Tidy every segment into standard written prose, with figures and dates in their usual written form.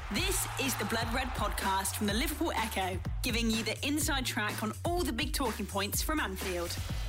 This is the Blood Red podcast from the Liverpool Echo, giving you the inside track on all the big talking points from Anfield.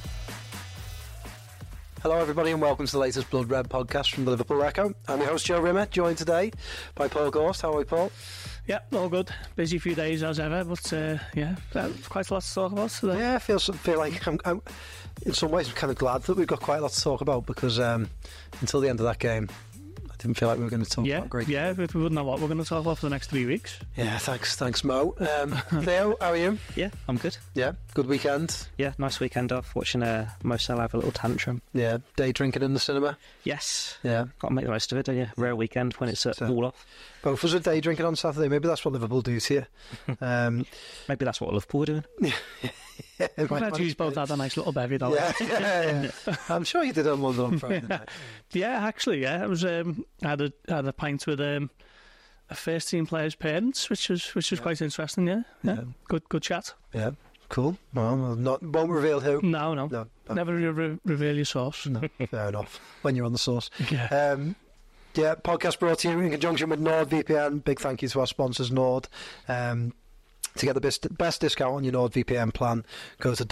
Hello everybody and welcome to the latest Blood Red podcast from the Liverpool Echo. I'm your host Joe Rimmer, joined today by Paul Gorst. How are we, Paul? Yeah, all good. Busy few days as ever, but quite a lot to talk about today. Yeah, I feel like I'm in some ways I'm kind of glad that we've got quite a lot to talk about because until the end of that game I didn't feel like we were going to talk about great. Yeah, but we wouldn't know what we're going to talk about for the next 3 weeks. Yeah, thanks Mo. Theo, how are you? Yeah, I'm good. Yeah, good weekend. Yeah, nice weekend off, watching Mo Salah have a little tantrum. Yeah, day drinking in the cinema. Yes. Yeah. Got to make the most of it, don't you? Rare weekend when it's all off. Both of us are day drinking on Saturday. Maybe that's what Liverpool do to you. Maybe that's what Liverpool are doing. I'm glad you both had a nice little bevy though. Yeah. I'm sure you did on London on Friday night. Yeah, actually, yeah. It was I had a pint with a first team player's parents, which was quite interesting. Yeah. Good chat. Yeah, cool. Well, won't reveal who. No. Never reveal your source. No, fair enough. When you're on the source. Yeah. Yeah, podcast brought to you in conjunction with NordVPN. Big thank you to our sponsors, Nord. To get the best discount on your NordVPN plan, go to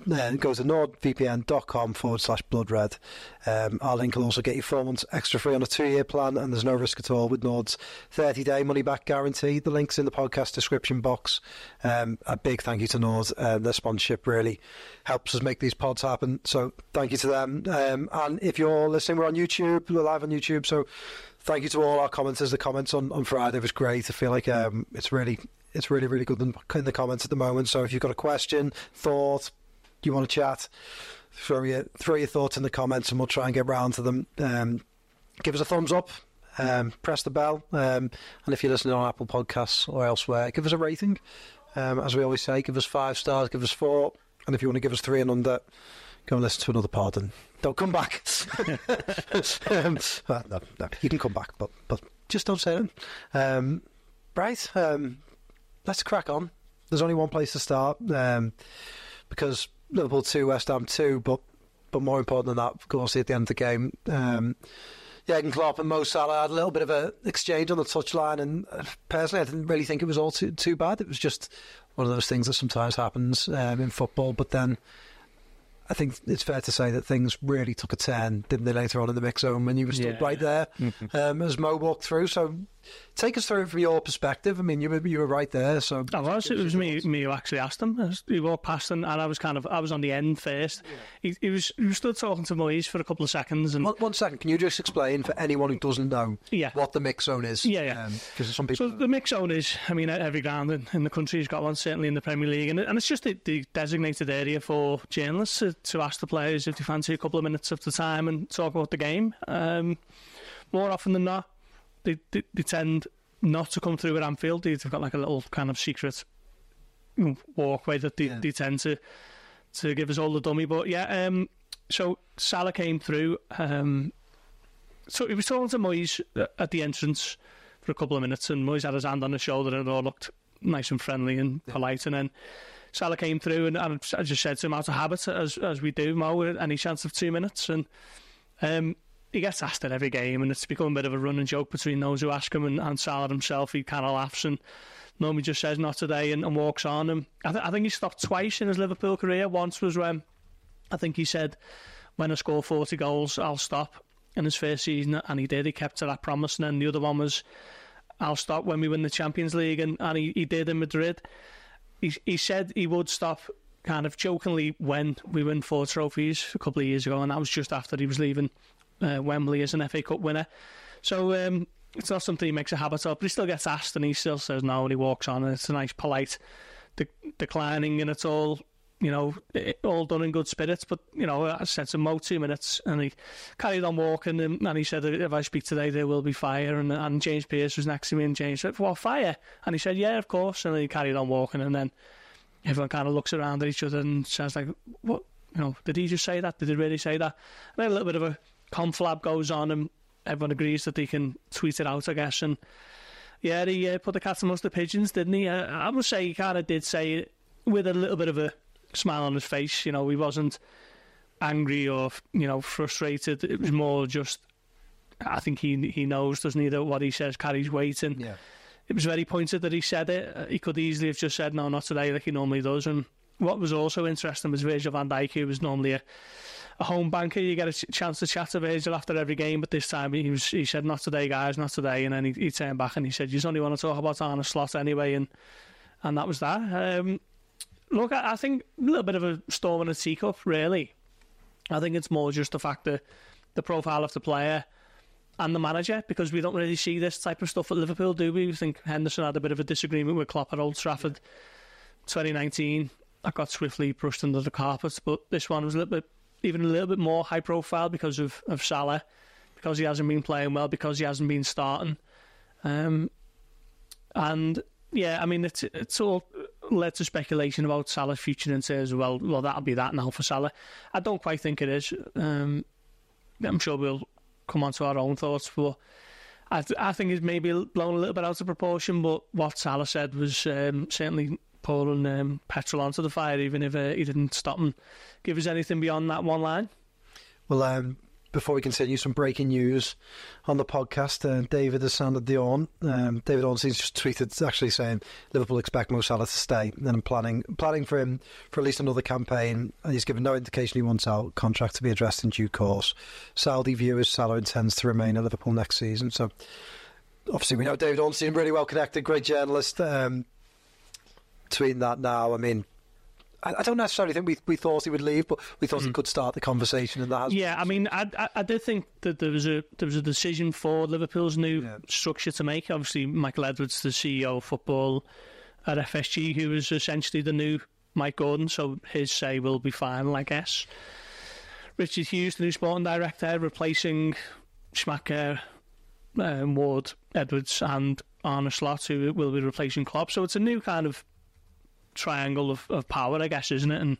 nordvpn.com/bloodred. Our link will also get you 4 months extra free on a 2-year plan, and there's no risk at all with Nord's 30-day money-back guarantee. The link's in the podcast description box. A big thank you to Nord. Their sponsorship really helps us make these pods happen, so thank you to them. And if you're listening, we're on YouTube, we're live on YouTube, so thank you to all our commenters. The comments on Friday was great. I feel like it's really good in the comments at the moment. So if you've got a question, thought, you want to chat, throw your thoughts in the comments and we'll try and get round to them. Give us a thumbs up, press the bell, and if you're listening on Apple Podcasts or elsewhere, give us a rating. As we always say, give us 5 stars, give us 4, and if you want to give us 3 and under, go and listen to another pod and don't come back. No, you can come back, but just don't say it. Right. Let's crack on. There's only one place to start because Liverpool 2, West Ham 2, but more important than that, of course, at the end of the game, Jurgen Klopp and Mo Salah had a little bit of an exchange on the touchline, and personally I didn't really think it was all too bad. It was just one of those things that sometimes happens in football, but then I think it's fair to say that things really took a turn, didn't they, later on in the mix zone when you were stood right there as Mo walked through. So take us through it from your perspective. I mean, you were right there. So I was. It was me who actually asked him. He walked past him, and I was on the end first. Yeah. He was stood talking to Moyes for a couple of seconds. And 1 second, can you just explain for anyone who doesn't know what the mix zone is? Yeah. Because some people. So the mix zone is, I mean, every ground in the country has got one, certainly in the Premier League, and it's just the designated area for journalists to ask the players if they fancy a couple of minutes of the time and talk about the game. More often than not, they tend not to come through at Anfield. They've got like a little kind of secret walkway that they tend to give us all the dummy. But so Salah came through. So he was talking to Moyes at the entrance for a couple of minutes, and Moyes had his hand on his shoulder and it all looked nice and friendly and polite. And then Salah came through, and I just said to him out of habit, as we do, Mo, any chance of 2 minutes? And he gets asked at every game, and it's become a bit of a running joke between those who ask him and Salah himself. He kind of laughs and normally just says not today and walks on. And I think he stopped twice in his Liverpool career. Once was when I think he said, when I score 40 goals, I'll stop, in his first season, and he did. He kept to that promise. And then the other one was, I'll stop when we win the Champions League, and he did in Madrid. He said he would stop kind of jokingly when we win 4 trophies a couple of years ago, and that was just after he was leaving Wembley as an FA Cup winner. So it's not something he makes a habit of, but he still gets asked and he still says no, and he walks on, and it's a nice polite declining, and it's all, all done in good spirits. But I said to Mo 2 minutes, and he carried on walking, and he said, if I speak today there will be fire. And James Pearce was next to me, and James said, what, fire? And he said, yeah, of course. And he carried on walking, and then everyone kind of looks around at each other and says, like, what, did he just say that? Did he really say that? And then a little bit of a conflab goes on, and everyone agrees that they can tweet it out, I guess. And yeah, he put the cat amongst the pigeons, didn't he? I must say he kind of did say it with a little bit of a smile on his face. He wasn't angry or frustrated. It was more just, I think he knows, doesn't he, that what he says carries weight. And it was very pointed that he said it. He could easily have just said, no, not today, like he normally does. And what was also interesting was Virgil van Dijk, who was normally a home banker. You get a chance to chat to Virgil after every game, but this time he said, not today, guys, not today. And then he turned back and he said, you only want to talk about Arne Slot anyway, and that was that. Look, I think a little bit of a storm in a teacup, really. I think it's more just the fact that the profile of the player and the manager, because we don't really see this type of stuff at Liverpool, do we? We think Henderson had a bit of a disagreement with Klopp at Old Trafford 2019. That got swiftly brushed under the carpet, but this one was even a little bit more high profile because of Salah, because he hasn't been playing well, because he hasn't been starting. And yeah, I mean, it's all led to speculation about Salah's future in terms of, well, that'll be that now for Salah. I don't quite think it is. I'm sure we'll come on to our own thoughts, but I think it's maybe blown a little bit out of proportion, but what Salah said was certainly pouring petrol onto the fire, even if he didn't stop and give us anything beyond that one line. Well, before we continue, some breaking news on the podcast. David has sounded the horn. David Ornstein's just tweeted actually saying Liverpool expect Mo Salah to stay, and I'm planning for him for at least another campaign. He's given no indication he wants out. Contract to be addressed in due course. Saudi viewers, Salah intends to remain at Liverpool next season. So obviously we know David Ornstein, really well connected, great journalist. Tweeting that now, I mean, I don't necessarily think we thought he would leave, but we thought he could start the conversation, and that has... Yeah, I mean, I did think that there was a decision for Liverpool's new structure to make. Obviously, Michael Edwards, the CEO of football at FSG, who is essentially the new Mike Gordon, so his say will be final, I guess. Richard Hughes, the new sporting director, replacing Schmacker, Ward, Edwards and Arne Slot, who will be replacing Klopp. So it's a new kind of triangle of power, I guess, isn't it?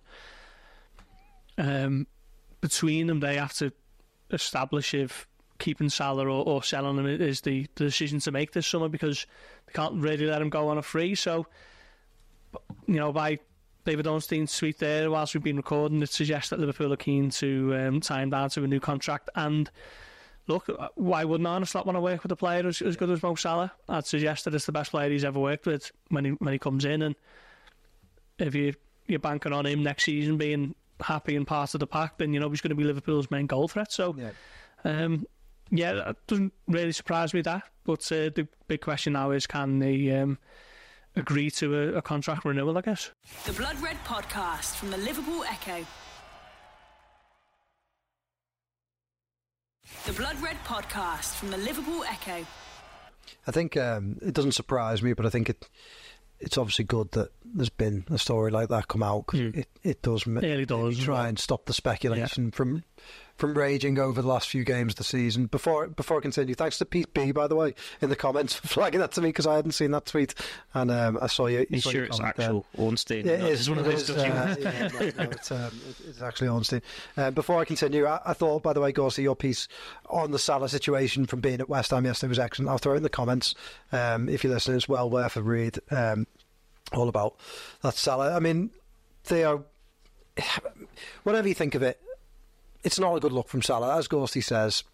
And between them, they have to establish if keeping Salah or selling him is the decision to make this summer, because they can't really let him go on a free. So, you know, by David Ornstein's tweet there, whilst we've been recording, it suggests that Liverpool are keen to tie him down to a new contract. And look, why wouldn't Arne Slot want to work with a player as good as Mo Salah? I'd suggest that it's the best player he's ever worked with when he comes in, and if you're banking on him next season being happy and part of the pack, then you know he's going to be Liverpool's main goal threat. So, yeah, that doesn't really surprise me, that. But the big question now is, can they agree to a contract renewal, I guess? The Blood Red Podcast from the Liverpool Echo. The Blood Red Podcast from the Liverpool Echo. I think it doesn't surprise me, but I think it's obviously good that there's been a story like that come out, because it does try and stop the speculation from raging over the last few games of the season. Before I continue, thanks to Pete B, by the way, in the comments for flagging that to me, because I hadn't seen that tweet, and I saw you. Are you sure it's actual Ornstein? Yeah, it is. It's one of those documents. It's actually Ornstein. Before I continue, I thought, by the way, Gorsey, your piece on the Salah situation from being at West Ham yesterday was excellent. I'll throw it in the comments if you're listening. It's well worth a read. All about that Salah. I mean, they are, whatever you think of it, it's not a good look from Salah. As Gorsty says,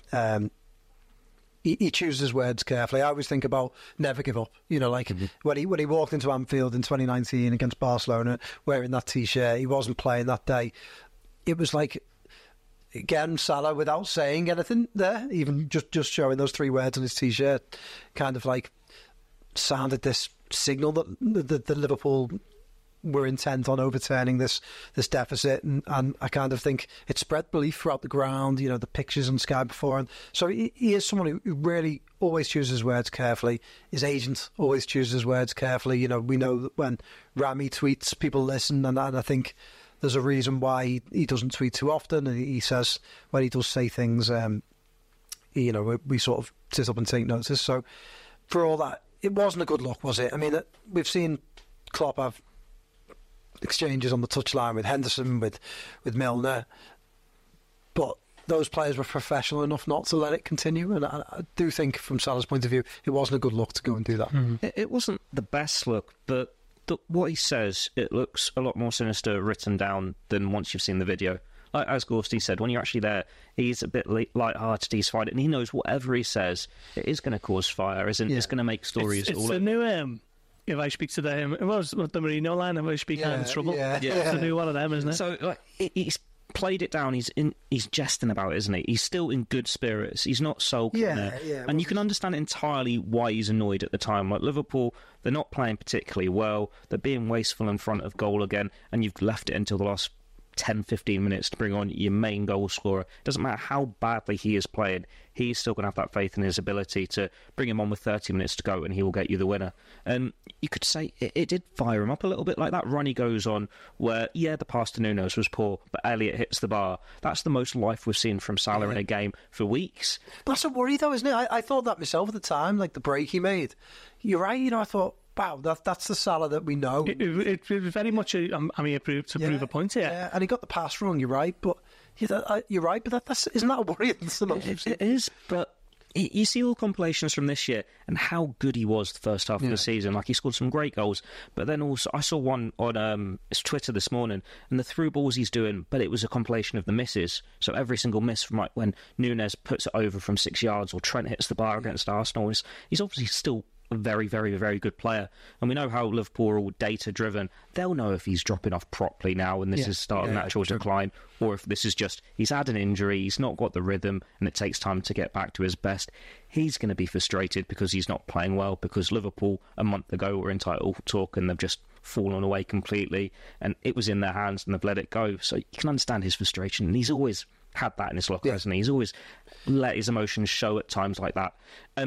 he chooses his words carefully. I always think about never give up. You know, like when he walked into Anfield in 2019 against Barcelona wearing that T-shirt, he wasn't playing that day. It was like, again, Salah, without saying anything there, even just showing those three words on his T-shirt, kind of like sounded this signal that the Liverpool were intent on overturning this deficit, and I kind of think it spread belief throughout the ground. You know, the pictures on Sky before, and so he is someone who really always chooses his words carefully. His agent always chooses his words carefully. You know, we know that when Rami tweets, people listen, and I think there's a reason why he doesn't tweet too often. And he says, when he does say things, you know, we sort of sit up and take notice. So for all that, it wasn't a good look, was it? I mean, we've seen Klopp have exchanges on the touchline with Henderson, with Milner, but those players were professional enough not to let it continue, and I do think from Salah's point of view it wasn't a good look to go and do that. It wasn't the best look, but what he says, it looks a lot more sinister written down than once you've seen the video. like, as Gorsty said, when you're actually there, he's a bit light-hearted, he's fine, and he knows whatever he says, it is going to cause fire, isn't it? It's going to make stories It's all the over. new... if I speak to them, it was the Mourinho line, if I speak out of trouble. Yeah. It's the new one of them, isn't it? So like, he's played it down. He's jesting about it, isn't he? He's still in good spirits. He's not sulking there. And you can understand entirely why he's annoyed at the time. Like Liverpool, they're not playing particularly well. They're being wasteful in front of goal again, and you've left it until the last 10, 15 minutes to bring on your main goal scorer. It doesn't matter how badly he is playing, he's still going to have that faith in his ability to bring him on with 30 minutes to go and he will get you the winner. And you could say it did fire him up a little bit, like that run he goes on where, yeah, the pass to Nunes was poor, but Elliott hits the bar. That's the most life we've seen from Salah in a game for weeks. That's a worry, though, isn't it? I thought that myself at the time, like the break he made. You're right, I thought, wow, that's the Salah that we know. It was very much prove a point here. Yeah, and he got the pass wrong, you're right, but you're right, but isn't that a worry? That's the most It is, but you see all compilations from this year and how good he was the first half of the season. Like, he scored some great goals, but then also I saw one on Twitter this morning, and the through balls he's doing, but it was a compilation of the misses. So every single miss from like when Nunes puts it over from 6 yards or Trent hits the bar against Arsenal, he's obviously still a very, very, very good player. And we know how Liverpool are all data-driven. They'll know if he's dropping off properly now and this is starting natural decline, or if this is just he's had an injury, he's not got the rhythm, and it takes time to get back to his best. He's going to be frustrated because he's not playing well, because Liverpool a month ago were in title talk and they've just fallen away completely, and it was in their hands and they've let it go. So you can understand his frustration, and he's always had that in his locker, hasn't he? He's always let his emotions show at times like that.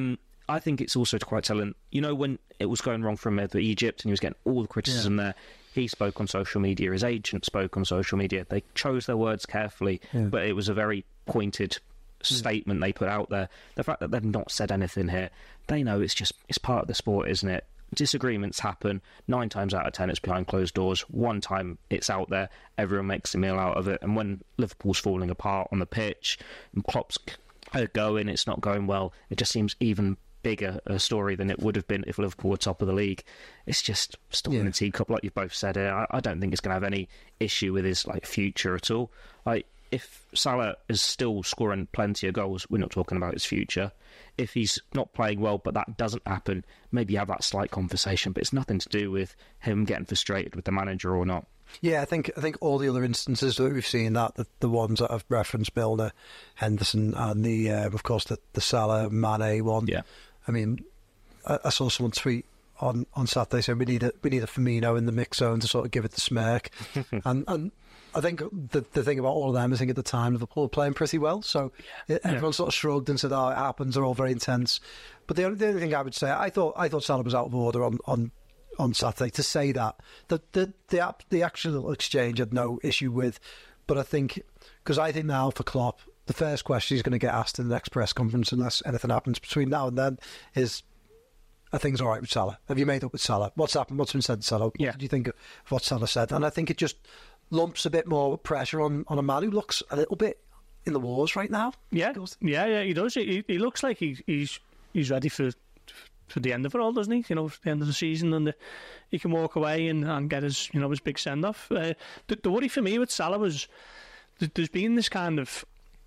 I think it's also quite telling, when it was going wrong for him with Egypt and he was getting all the criticism there, he spoke on social media, his agent spoke on social media. They chose their words carefully, but it was a very pointed statement they put out there. The fact that they've not said anything here, they know it's part of the sport, isn't it? Disagreements happen. 9 times out of 10 it's behind closed doors. 1 time it's out there, everyone makes a meal out of it. And when Liverpool's falling apart on the pitch and Klopp's going, it's not going well, it just seems even bigger a story than it would have been if Liverpool were top of the league. It's just still in the teacup, like you've both said here. I don't think it's going to have any issue with his future at all. If Salah is still scoring plenty of goals, we're not talking about his future. If he's not playing well, but that doesn't happen, maybe have that slight conversation, but it's nothing to do with him getting frustrated with the manager or not. Yeah, I think all the other instances that we've seen, the ones that I've referenced, Milner, Henderson, and of course the Salah Mane one. Yeah, I mean, I saw someone tweet on Saturday saying we need a Firmino in the mix zone to sort of give it the smirk, and I think the thing about all of them is, I think at the time Liverpool were playing pretty well, so everyone sort of shrugged and said, "Oh, it happens. They're all very intense." But the only thing I would say, I thought Salah was out of order on Saturday. To say that the actual exchange I had no issue with, but I think now for Klopp, the first question he's going to get asked in the next press conference, unless anything happens between now and then, is, are things all right with Salah? Have you made up with Salah? What's happened? What's been said to Salah? Yeah. What do you think of what Salah said? And I think it just lumps a bit more pressure on a man who looks a little bit in the wars right now. Yeah, he does. He looks like he's ready for the end of it all, doesn't he? The end of the season, and he can walk away and get his big send off. The worry for me with Salah was there's been this kind of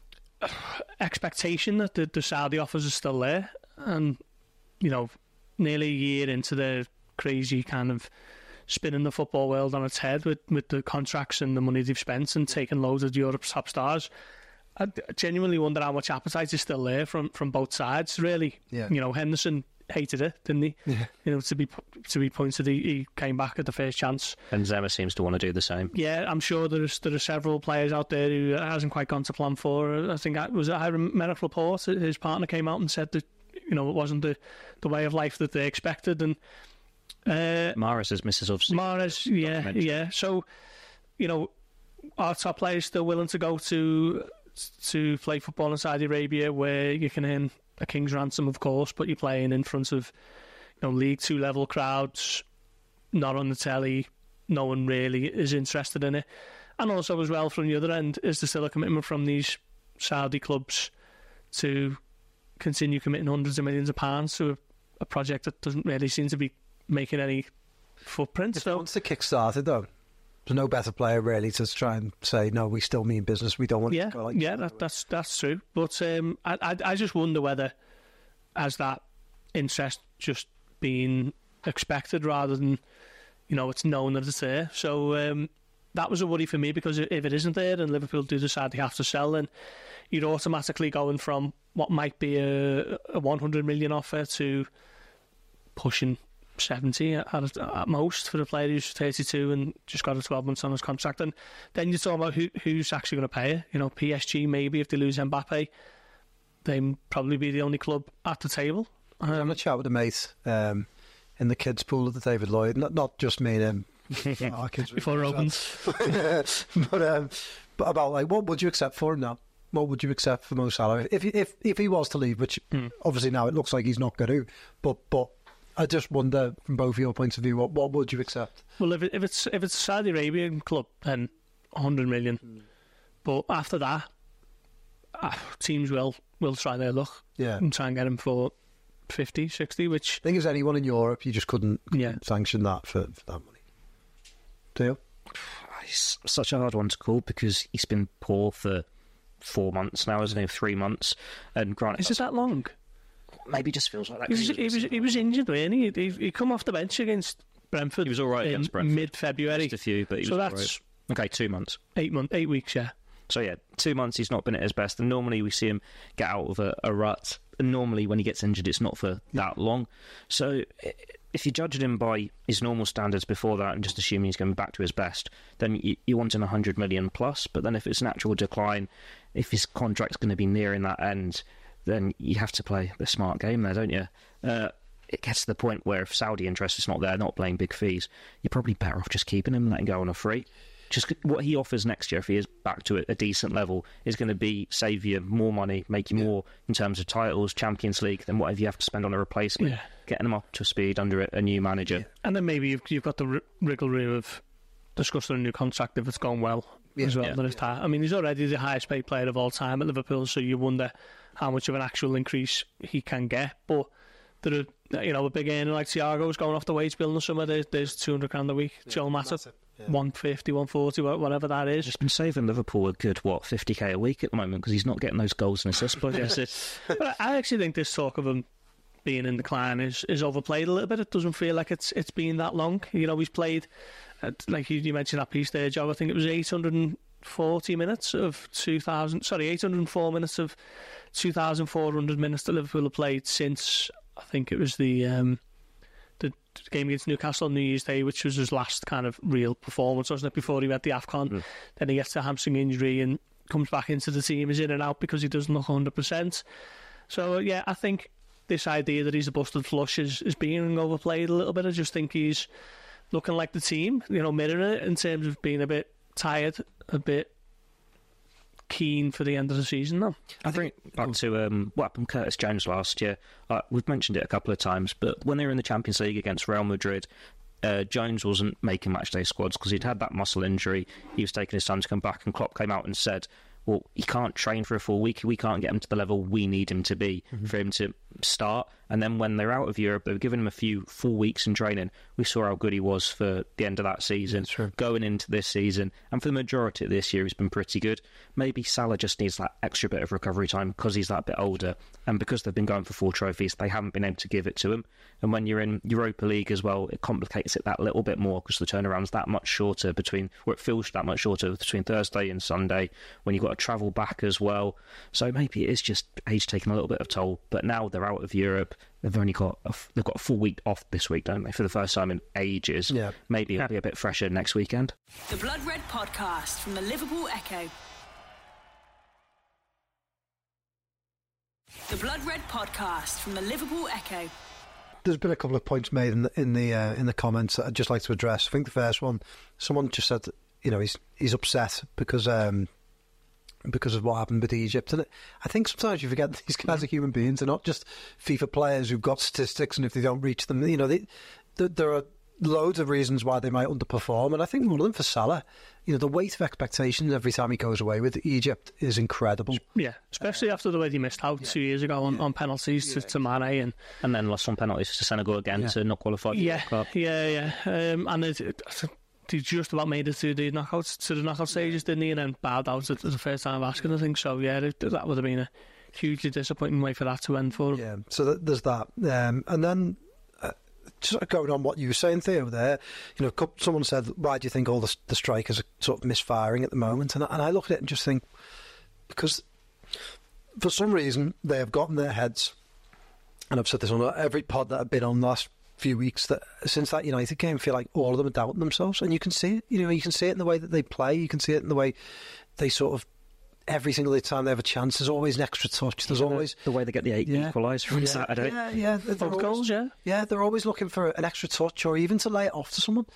expectation that the Saudi offers are still there, and nearly a year into the crazy kind of spinning the football world on its head with the contracts and the money they've spent and taking loads of Europe's top stars. I genuinely wonder how much appetite is still there from both sides, really. Yeah. Henderson hated it, didn't he? Yeah. To be pointed, he came back at the first chance. And Benzema seems to want to do the same. Yeah, I'm sure there are several players out there who it hasn't quite gone to plan for. I think I read report. His partner came out and said that it wasn't the way of life that they expected, and Mahrez' Mrs. Obviously. Mahrez, yeah. So, our top players still willing to go to play football in Saudi Arabia, where you can earn a king's ransom, of course, but you're playing in front of League 2 level crowds, not on the telly. No one really is interested in it. And also, as well, from the other end, is there still a commitment from these Saudi clubs to continue committing hundreds of millions of pounds to a project that doesn't really seem to be making any footprint? Once the kick started, though, There's no better player really to try and say, no, we still mean business. We don't want to go like that's true. But I just wonder whether, has that interest just been expected rather than, it's known that it's there. So that was a worry for me, because if it isn't there and Liverpool do decide they have to sell, then you're automatically going from what might be a 100 million offer to pushing 70 at most for a player who's 32 and just got a 12 months on his contract. And then you're talking about who's actually going to pay it. PSG, maybe, if they lose Mbappe, they'd probably be the only club at the table. I'm going to chat with a mate in the kids' pool at the David Lloyd, not just me and him. Our kids before it opens. but about, like, what would you accept for him now? What would you accept for Mo Salah if he was to leave? Which obviously now it looks like he's not going to. But I just wonder, from both of your points of view, what would you accept? Well, if it's a Saudi Arabian club, then 100 million. But after that, teams will try their luck and try and get him for 50, 60, which... I think as anyone in Europe, you just couldn't sanction that for that money. Do you? It's such a hard one to call, because he's been poor for 4 months now, isn't he? 3 months. And granted, is it that long? Maybe just feels like that. He was injured, wasn't he? He come off the bench against Brentford. He was all right against Brentford. Mid-February. Just a few, but he was all right. Okay, 2 months. 8 weeks, yeah. So yeah, 2 months he's not been at his best, and normally we see him get out of a rut. And normally when he gets injured, it's not for that long. So if you judged him by his normal standards before that and just assuming he's going back to his best, then you want him 100 million plus. But then if it's an actual decline, if his contract's going to be nearing that end, then you have to play the smart game there, don't you? It gets to the point where if Saudi interest is not there, not playing big fees, you're probably better off just keeping him and letting go on a free. Just what he offers next year, if he is back to a decent level, is going to be save you more money, make you more in terms of titles, Champions League, than whatever you have to spend on a replacement. Getting him up to speed under a new manager. And then maybe you've got the wriggle room of discussing a new contract if it's gone well as well. I mean, he's already the highest paid player of all time at Liverpool, so you wonder how much of an actual increase he can get. But there are, a big earner like Thiago's going off the wage bill in the summer. There's 200 grand a week. Joel Matip, 150, 140, whatever that is. He's been saving Liverpool a good 50k a week at the moment, because he's not getting those goals and assists. But I actually think this talk of him being in decline is overplayed a little bit. It doesn't feel like it's been that long. He's played, like you mentioned that piece there, Joe. I think it was 804 minutes of 2,400 minutes that Liverpool have played since, I think it was the game against Newcastle on New Year's Day, which was his last kind of real performance, wasn't it, before he went the AFCON. Then he gets a hamstring injury and comes back into the team, is in and out because he doesn't look 100%. So I think this idea that he's a busted flush is being overplayed a little bit. I just think he's looking like the team, mirroring it in terms of being a bit tired, a bit keen for the end of the season now. I think back to what happened to Curtis Jones last year. We've mentioned it a couple of times, but when they were in the Champions League against Real Madrid, Jones wasn't making matchday squads because he'd had that muscle injury. He was taking his time to come back, and Klopp came out and said, well, he can't train for a full week. We can't get him to the level we need him to be for him to start. And then when they're out of Europe, they were giving him a few full weeks in training. We saw how good he was for the end of that season, going into this season. And for the majority of this year, he's been pretty good. Maybe Salah just needs that extra bit of recovery time because he's that bit older. And because they've been going for 4 trophies, they haven't been able to give it to him. And when you're in Europa League as well, it complicates it that little bit more because the turnaround's that much shorter it feels that much shorter between Thursday and Sunday when you've got to travel back as well. So maybe it is just age taking a little bit of toll. But now they're out of Europe. They've only got a full week off this week, don't they? For the first time in ages. Yeah. Maybe it'll be a bit fresher next weekend. The Blood Red Podcast from the Liverpool Echo. The Blood Red Podcast from the Liverpool Echo. There's been a couple of points made in the comments that I'd just like to address. I think the first one, someone just said that, he's upset because of what happened with Egypt. And I think sometimes you forget that these guys are human beings. They're not just FIFA players who've got statistics, and if they don't reach them, there are loads of reasons why they might underperform. And I think one of them for Salah, the weight of expectations every time he goes away with Egypt is incredible. Yeah, especially after the way he missed out 2 years ago on penalties to Mane and then lost on penalties to Senegal again to not qualify for the World Cup. And he just about made it through the knockout stages, didn't he? And then bowed out at the first time asking, I think. So, yeah, that would have been a hugely disappointing way for that to end for him. Yeah, so there's that. And then, just going on what you were saying, Theo, there, someone said, why do you think all the strikers are sort of misfiring at the moment? And I look at it and just think, because for some reason they have gotten their heads, and I've said this on every pod that I've been on the last few weeks, that since that United game, I feel like all of them are doubting themselves, and you can see it. You can see it in the way that they play. You can see it in the way they sort of, every single time they have a chance, there's always an extra touch. There's always the way they get the 8 equaliser from Saturday. Yeah, both goals. Yeah, they're always looking for an extra touch, or even to lay it off to someone.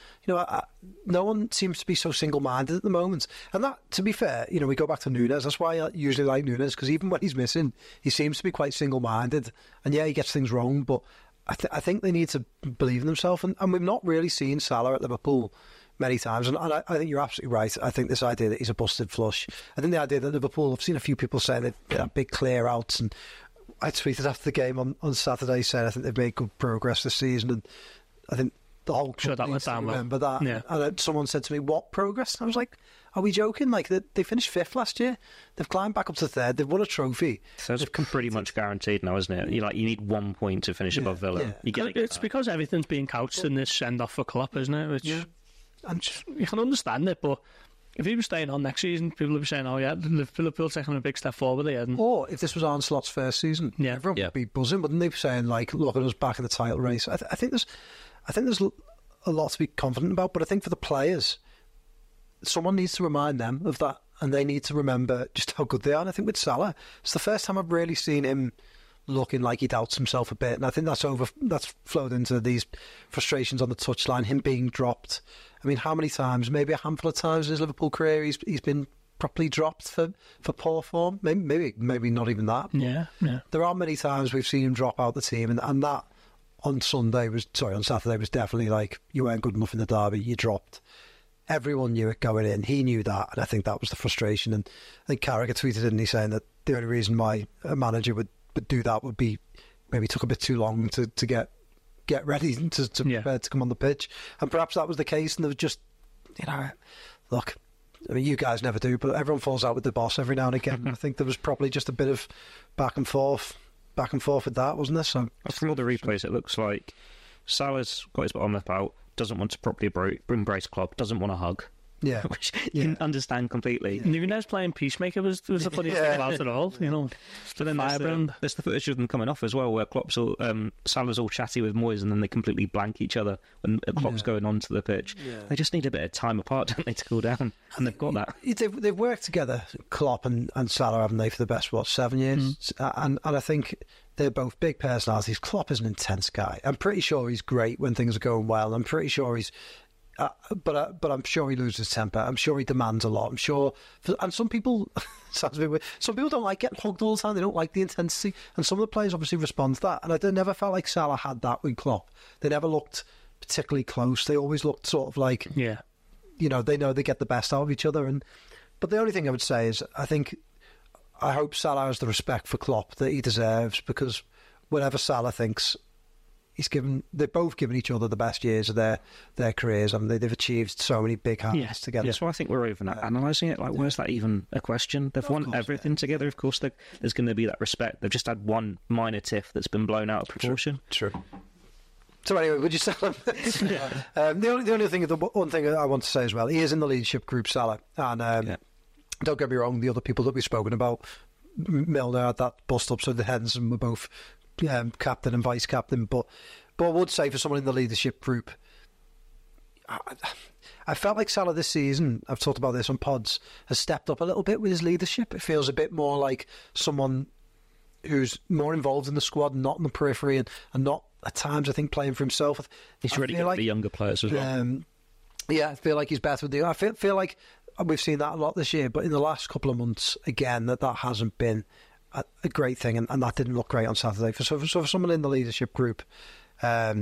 No one seems to be so single-minded at the moment. And that, to be fair, we go back to Núñez. That's why I usually like Núñez, because even when he's missing, he seems to be quite single-minded. And yeah, he gets things wrong, but I think they need to believe in themselves. And we've not really seen Salah at Liverpool many times, and I think you're absolutely right. I think this idea that he's a busted flush, I think the idea that Liverpool, I've seen a few people saying that they had big clear outs, and I tweeted after the game on Saturday saying I think they've made good progress this season, and I think the whole club needs to remember that. Yeah. And then someone said to me, what progress? And I was like, are we joking? Like, they finished 5th last year, they've climbed back up to 3rd, they've won a trophy. So it's pretty much guaranteed now, isn't it? You need 1 point to finish above Villa. Yeah. You get it's because everything's being couched in this send-off for Klopp, isn't it? Which, and you can understand it, but if he was staying on next season, people would be saying, oh yeah, Liverpool taking a big step forward there. Or if this was Arne Slot's first season, everyone would be buzzing, wouldn't they? Saying, like, look at us back in the title race. I think there's a lot to be confident about, but I think for the players, someone needs to remind them of that, and they need to remember just how good they are. And I think with Salah, it's the first time I've really seen him looking like he doubts himself a bit, and I think that's flowed into these frustrations on the touchline, him being dropped. I mean, how many times, maybe a handful of times in his Liverpool career, he's been properly dropped for poor form? Maybe not even that. Yeah. There are many times we've seen him drop out the team, and that on Saturday was definitely like, you weren't good enough in the derby, you dropped. Everyone knew it going in. He knew that, and I think that was the frustration. And I think Carragher tweeted, didn't he, saying that the only reason why a manager would do that would be maybe took a bit too long to get ready to prepare to come on the pitch, and perhaps that was the case. And there was just, look, I mean, you guys never do, but everyone falls out with the boss every now and again. I think there was probably just a bit of back and forth with that, wasn't there? So from all the replays, it looks like Salah's got his bottom lip out, doesn't want to properly embrace Klopp, doesn't want to hug. Yeah, which you can understand completely. Núñez playing peacemaker was the funniest thing about it all, But then there's the footage of them coming off as well, where Salah's all chatty with Moyes, and then they completely blank each other when Klopp's going onto the pitch. Yeah. They just need a bit of time apart, don't they, to cool down? And they've got that. They've worked together, Klopp and Salah, haven't they, for the best 7 years? And I think they're both big personalities. Klopp is an intense guy. I'm pretty sure he's great when things are going well. I'm pretty sure he's. But I'm sure he loses temper. I'm sure he demands a lot. I'm sure, and some people sounds a bit weird. Some people don't like getting hugged all the time. They don't like the intensity, and some of the players obviously respond to that. And I never felt like Salah had that with Klopp. They never looked particularly close. They always looked sort of like, they know they get the best out of each other. But the only thing I would say is, I hope Salah has the respect for Klopp that he deserves, because whenever Salah thinks. They've both given each other the best years of their careers. I mean, they've achieved so many big highs together. So I think we're over analysing it. Like, where's that even a question? They've won everything together. Of course, there's going to be that respect. They've just had one minor tiff that's been blown out of proportion. True. So anyway, would you sell him? The one thing I want to say as well, he is in the leadership group, Salah, and don't get me wrong, the other people that we've spoken about, Milner had that bust up, so the Henderson were both captain and vice captain, but I would say for someone in the leadership group, I felt like Salah this season, I've talked about this on pods, has stepped up a little bit with his leadership. It feels a bit more like someone who's more involved in the squad, not in the periphery, and not at times, I think, playing for himself. He's really good at the younger players as well. I feel like he's better with the. I feel like we've seen that a lot this year, but in the last couple of months, again, that hasn't been a great thing, and that didn't look great on Saturday. So for someone in the leadership group, I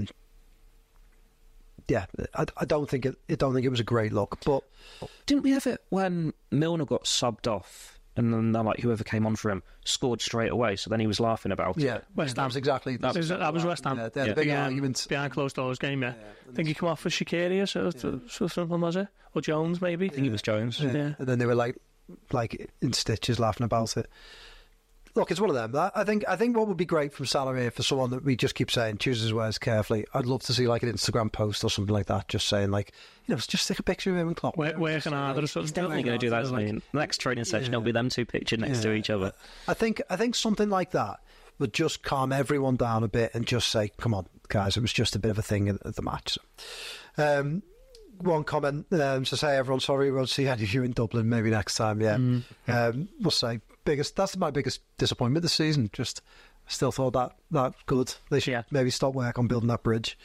don't think it was a great look. But didn't we have it when Milner got subbed off and then like whoever came on for him scored straight away. So then he was laughing about Yeah, it. West Ham. that was exactly. That was West Ham. Yeah, they had a big argument. Behind closed doors game, yeah. I think he come off for Shaqiri or something, was it? Or Jones, maybe? I think it was Jones. Yeah. And then they were like in stitches laughing about it. Look, it's one of them. I think what would be great from Salah for someone that we just keep saying chooses his words carefully. I'd love to see like an Instagram post or something like that, just saying like, just stick a picture of him and Klopp. Working harder or something. He's definitely going to do that, isn't he? The next training session will be them two pictured next to each other. I think something like that would just calm everyone down a bit and just say, come on, guys, it was just a bit of a thing at the match. One comment to say, everyone, sorry, we won't see any of you in Dublin, maybe next time, we'll say, that's my biggest disappointment this season. Just, I still thought that good. They should maybe stop work on building that bridge.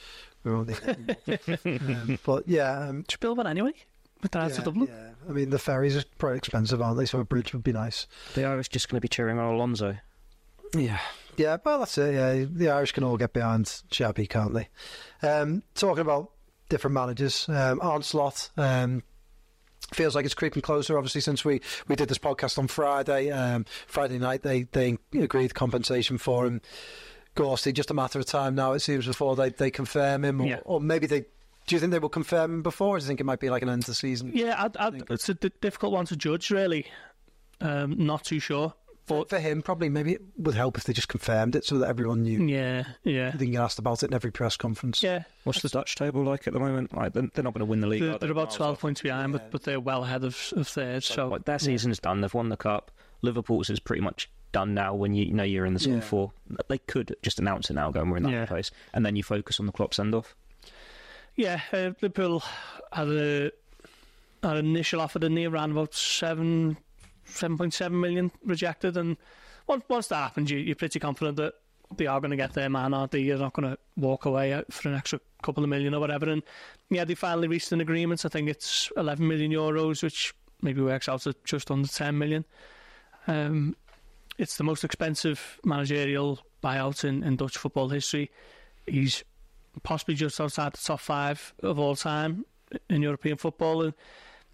But should build one anyway. With that to Dublin. Yeah. I mean, the ferries are pretty expensive, aren't they? So a bridge would be nice. The Irish just going to be cheering on Alonso. Yeah, well, that's it. Yeah, the Irish can all get behind Xabi, can't they? Talking about different managers, Arne Slot feels like it's creeping closer. Obviously, since we did this podcast on Friday night, they agreed compensation for him. Gorsty, just a matter of time now, it seems, before they confirm him, or maybe they. Do you think they will confirm him before, or do you think it might be like an end of the season? Yeah, it's a difficult one to judge, really. Not too sure. But for him, probably maybe it would help if they just confirmed it so that everyone knew. Yeah. They can get asked about it in every press conference. Yeah. What's the Dutch table like at the moment? Like, they're not going to win the league. They're about 12 points behind, but they're well ahead of third. So like, their season's done. They've won the cup. Liverpool's is pretty much done now. When you're in the sort of four, they could just announce it now, going, we're in that place, and then you focus on the Klopp send off. Yeah, Liverpool had an initial offer, didn't they? Around about 7.7 million rejected, and once that happens, you're pretty confident that they are going to get their man, aren't they? You're not going to walk away for an extra couple of million or whatever. And they finally reached an agreement. I think it's 11 million euros, which maybe works out to just under 10 million. It's the most expensive managerial buyout in Dutch football history. He's possibly just outside the top 5 of all time in European football, and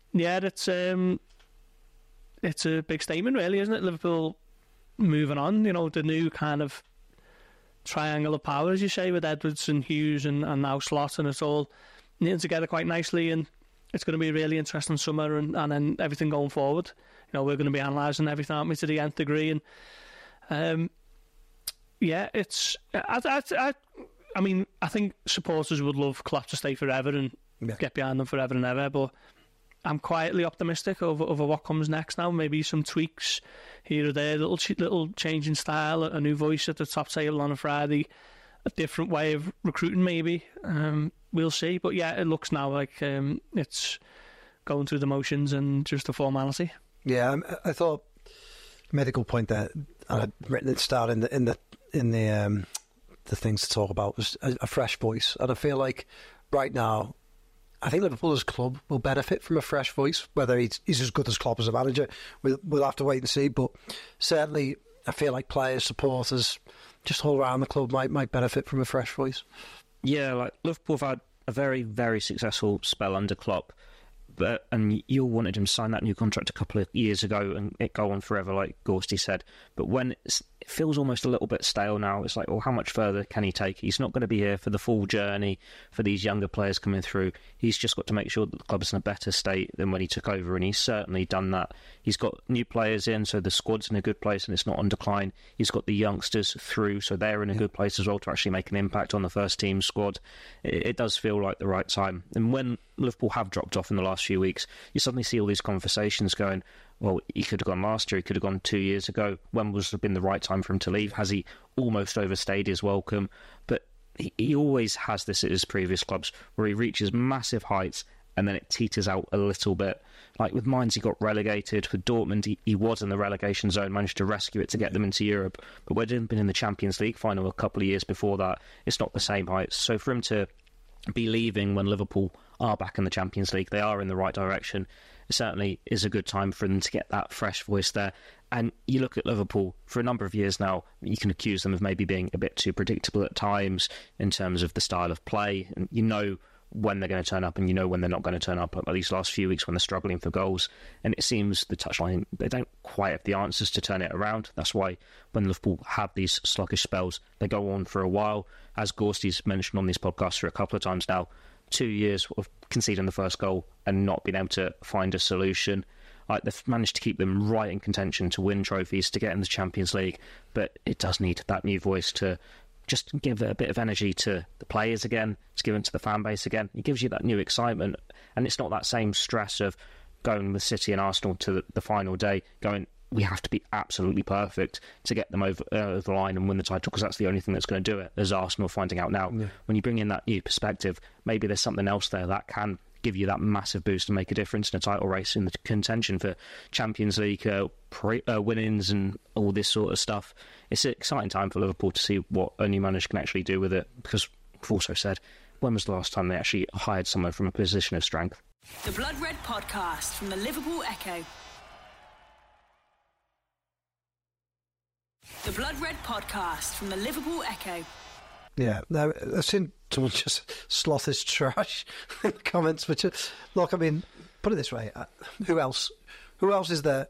it's a big statement, really, isn't it? Liverpool moving on, the new kind of triangle of power, as you say, with Edwards and Hughes and now Slot, and it's all knitting together quite nicely, and it's going to be a really interesting summer and then everything going forward. We're going to be analysing everything, aren't we, to the nth degree, and it's... I mean, I think supporters would love Klopp to stay forever and get behind them forever and ever, but I'm quietly optimistic over what comes next now. Maybe some tweaks here or there, little change in style, a new voice at the top table on a Friday, a different way of recruiting maybe. We'll see. But it looks now like it's going through the motions and just a formality. Yeah, I thought you made a good point there. I'd written it down in the things to talk about was a fresh voice, and I feel like right now, I think Liverpool as a club will benefit from a fresh voice. Whether he's as good as Klopp as a manager, we'll have to wait and see. But certainly, I feel like players, supporters, just all around the club might benefit from a fresh voice. Yeah, like Liverpool have had a very, very successful spell under Klopp. And you all wanted him to sign that new contract a couple of years ago and it go on forever, like Gorsty said. But when it feels almost a little bit stale now, it's like, well, how much further can he take? He's not going to be here for the full journey for these younger players coming through. He's just got to make sure that the club's in a better state than when he took over, and he's certainly done that. He's got new players in, so the squad's in a good place and it's not on decline. He's got the youngsters through, so they're in a good place as well to actually make an impact on the first team squad. It does feel like the right time. And when Liverpool have dropped off in the last few weeks, you suddenly see all these conversations going, well, he could have gone last year, he could have gone 2 years ago. When was been the right time for him to leave? Has he almost overstayed his welcome? But he always has this at his previous clubs where he reaches massive heights and then it teeters out a little bit. Like with Mainz, he got relegated. With Dortmund, he was in the relegation zone, managed to rescue it to get them into Europe. But when he'd been in the Champions League final a couple of years before that, it's not the same heights. So for him to be leaving when Liverpool are back in the Champions League, they are in the right direction. It certainly is a good time for them to get that fresh voice there. And you look at Liverpool, for a number of years now, you can accuse them of maybe being a bit too predictable at times in terms of the style of play. And you know when they're going to turn up, and you know when they're not going to turn up, at these last few weeks when they're struggling for goals. And it seems the touchline, they don't quite have the answers to turn it around. That's why when Liverpool have these sluggish spells, they go on for a while. As Gorsty's mentioned on these podcasts for a couple of times now, 2 years of conceding the first goal and not being able to find a solution. They've managed to keep them right in contention to win trophies, to get in the Champions League, but it does need that new voice to just give a bit of energy to the players again, to give it to the fan base again. It gives you that new excitement, and it's not that same stress of going with City and Arsenal to the final day, going, we have to be absolutely perfect to get them over the line and win the title, because that's the only thing that's going to do it, as Arsenal finding out now. Yeah. When you bring in that new perspective, maybe there's something else there that can give you that massive boost and make a difference in a title race, in the contention for Champions League winnings and all this sort of stuff. It's an exciting time for Liverpool to see what a new manager can actually do with it, because we've also said, when was the last time they actually hired someone from a position of strength? The Blood Red Podcast from the Liverpool Echo. The Blood Red Podcast from the Liverpool Echo. Yeah, now I've seen someone just slot his trash in the comments. Which, look, I mean, put it this way: who else is there?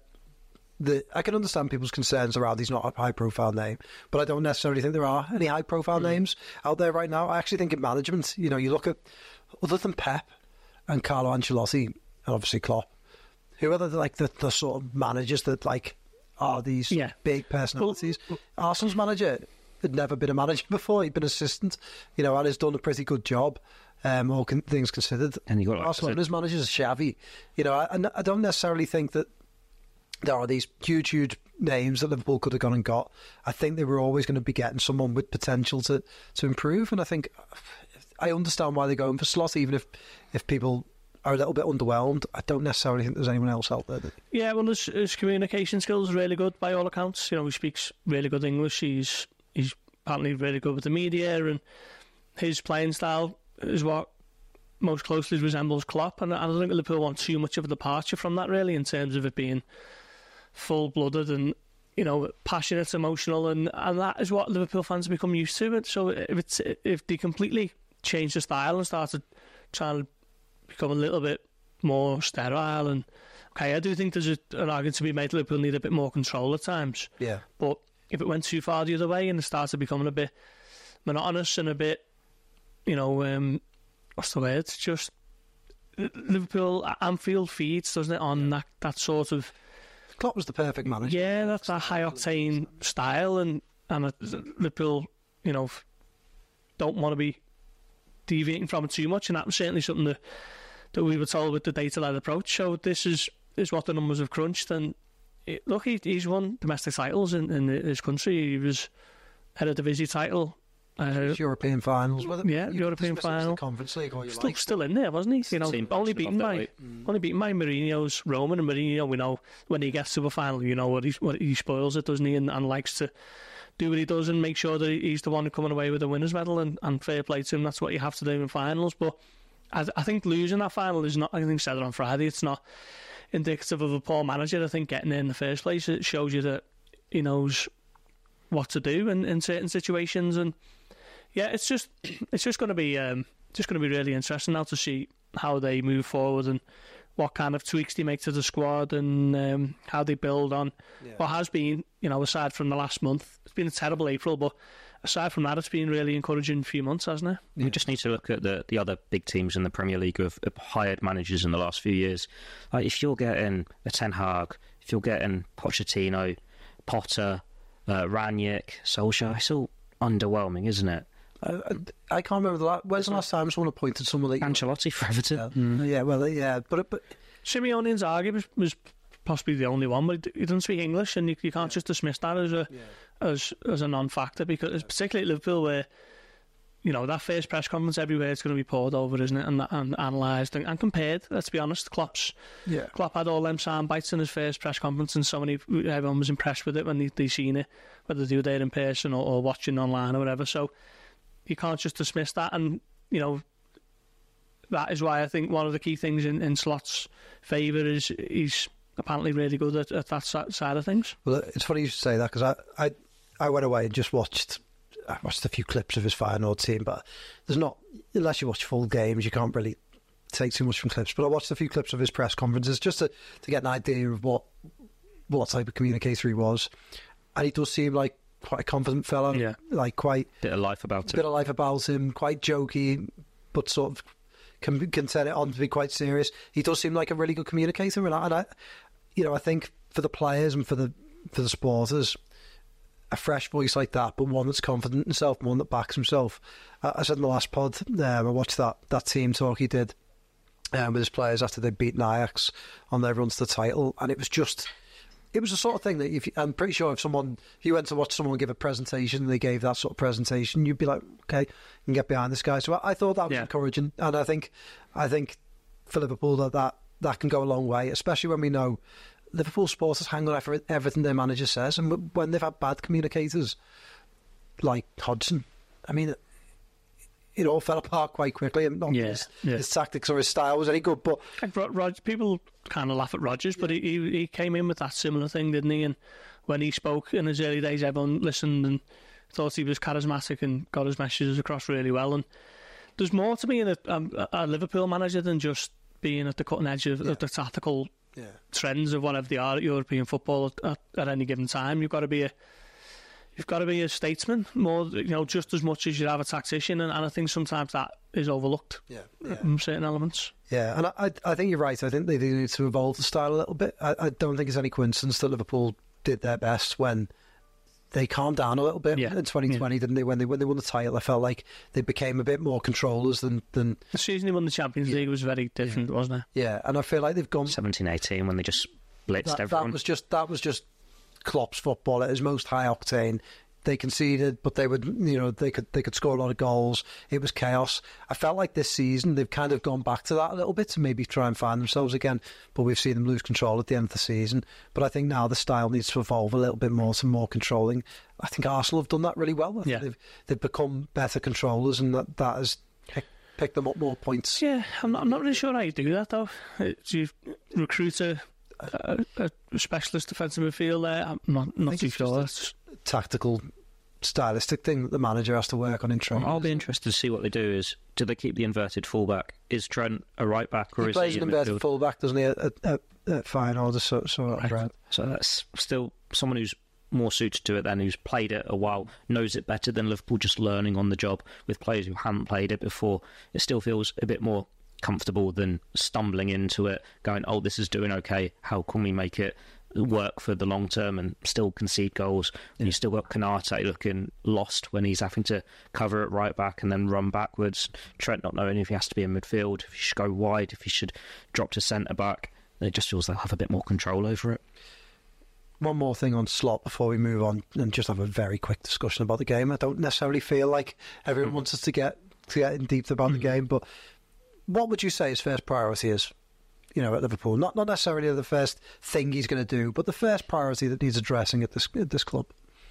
I can understand people's concerns around he's not a high-profile name, but I don't necessarily think there are any high-profile names out there right now. I actually think in management, you know, you look at, other than Pep and Carlo Ancelotti and obviously Klopp, who are the sort of managers that are these big personalities? Arsenal's manager had never been a manager before. He'd been assistant, you know, and has done a pretty good job, all things considered. And you got Barcelona's manager is Xavi. You know, I don't necessarily think that there are these huge names that Liverpool could have gone and got. I think they were always going to be getting someone with potential to improve, and I think I understand why they're going for Slot, even if people are a little bit underwhelmed. I don't necessarily think there's anyone else out there Yeah, well, his communication skills are really good by all accounts. You know, he speaks really good English. He's apparently really good with the media, and his playing style is what most closely resembles Klopp, and I don't think Liverpool want too much of a departure from that, really, in terms of it being full-blooded and, you know, passionate, emotional, and that is what Liverpool fans have become used to. So if they completely changed the style and started trying to become a little bit more sterile, and okay, I do think there's an argument to be made that Liverpool need a bit more control at times. Yeah. But if it went too far the other way and it started becoming a bit monotonous and a bit, you know, what's the word? It's just Liverpool, Anfield feeds, doesn't it, on that sort of... Klopp was the perfect manager. Yeah, that's that high-octane style, and Liverpool, you know, don't want to be deviating from it too much, and that was certainly something that we were told with the data-led approach. So this is what the numbers have crunched, and look, he's won domestic titles in his country. He was head of the Eredivisie title. European finals, was it? Yeah, European final. Conference League, or still in there, wasn't he? You know, only beaten by Mourinho's Roma, and Mourinho, we know when he gets to a final, you know what he spoils it, doesn't he? And likes to do what he does and make sure that he's the one coming away with the winner's medal, and fair play to him. That's what you have to do in finals. But I think losing that final is not. I think said it on Friday. It's not indicative of a poor manager. I think getting in the first place, it shows you that he knows what to do in certain situations. And yeah, it's just going to be really interesting now to see how they move forward and what kind of tweaks they make to the squad, and how they build on what has been, you know, aside from the last month. It's been a terrible April, but aside from that, it's been really encouraging few months, hasn't it? We just need to look at the other big teams in the Premier League who have hired managers in the last few years. Like, if you're getting a Ten Hag, if you're getting Pochettino, Potter, Ranić, Solskjaer, it's all underwhelming, isn't it? I can't remember when's the last time someone appointed someone like Ancelotti for Everton. But Simeone Inzaghi was possibly the only one, but he doesn't speak English, and you can't just dismiss that as a non-factor, because particularly at Liverpool, where, you know, that first press conference everywhere, it's going to be poured over, isn't it, and analysed and compared. Let's be honest, Klopp had all them sound bites in his first press conference, and everyone was impressed with it when they seen it, whether they were there in person or watching online or whatever. So you can't just dismiss that, and, you know, that is why I think one of the key things in Slot's favour is he's apparently really good at that side of things. Well, it's funny you should say that, because I went away and just watched I watched a few clips of his Feyenoord team, but there's not, unless you watch full games, you can't really take too much from clips. But I watched a few clips of his press conferences just to get an idea of what type of communicator he was. And he does seem like quite a confident fellow. Yeah. Like quite... Bit of life about him, quite jokey, but sort of can turn it on to be quite serious. He does seem like a really good communicator. And I think for the players and for the supporters, a fresh voice like that, but one that's confident in himself, one that backs himself. I said in the last pod, I watched that team talk he did with his players after they'd beaten Ajax on their run to the title, and it was the sort of thing that I'm pretty sure if you went to watch someone give a presentation and they gave that sort of presentation, you'd be like, okay, you can get behind this guy. So I thought that was encouraging, and I think for Liverpool that can go a long way, especially when we know Liverpool supporters hang on everything their manager says, and when they've had bad communicators like Hodgson, I mean, it all fell apart quite quickly, and not his tactics or his style was any good. But people kind of laugh at Rodgers, but he came in with that similar thing, didn't he? And when he spoke in his early days, everyone listened and thought he was charismatic and got his messages across really well. And there's more to being a Liverpool manager than just being at the cutting edge of the tactical trends of whatever they are at European football at any given time. You've got to be a statesman more, just as much as you have a tactician, and I think sometimes that is overlooked in certain elements. Yeah, and I think you're right. I think they need to evolve the style a little bit. I don't think it's any coincidence that Liverpool did their best when they calmed down a little bit in 2020, didn't they? When they won the title, I felt like they became a bit more controllers than... The season they won the Champions League was very different, wasn't it? Yeah, and I feel like they've gone... 17-18 when they just blitzed everyone. That was just Klopp's football at his most high octane. They conceded, but they would, they could score a lot of goals. It was chaos. I felt like this season they've kind of gone back to that a little bit to maybe try and find themselves again. But we've seen them lose control at the end of the season. But I think now the style needs to evolve a little bit more to more controlling. I think Arsenal have done that really well. They've become better controllers, and that has picked them up more points. Yeah, I'm not really sure how you do that though. Do you recruit a specialist defensive midfielder? I'm not too sure. It's tactical, stylistic thing that the manager has to work on in training. I'll be interested to see what they do. Do they keep the inverted fullback? Is Trent a right back, or he is plays he an inverted fullback, doesn't he? At Feyenoord, right. So that's still someone who's more suited to it than who's played it a while, knows it better than Liverpool just learning on the job with players who haven't played it before. It still feels a bit more comfortable than stumbling into it, going, oh, this is doing okay, how can we make it work for the long term and still concede goals? And you still got Konate looking lost when he's having to cover it right back and then run backwards. Trent not knowing if he has to be in midfield, if he should go wide, if he should drop to centre back. It just feels they'll have a bit more control over it. One more thing on Slot before we move on and just have a very quick discussion about the game. I don't necessarily feel like everyone wants us to get in deep about the game, but what would you say his first priority is, at Liverpool? Not necessarily the first thing he's going to do, but the first priority that needs addressing at this club.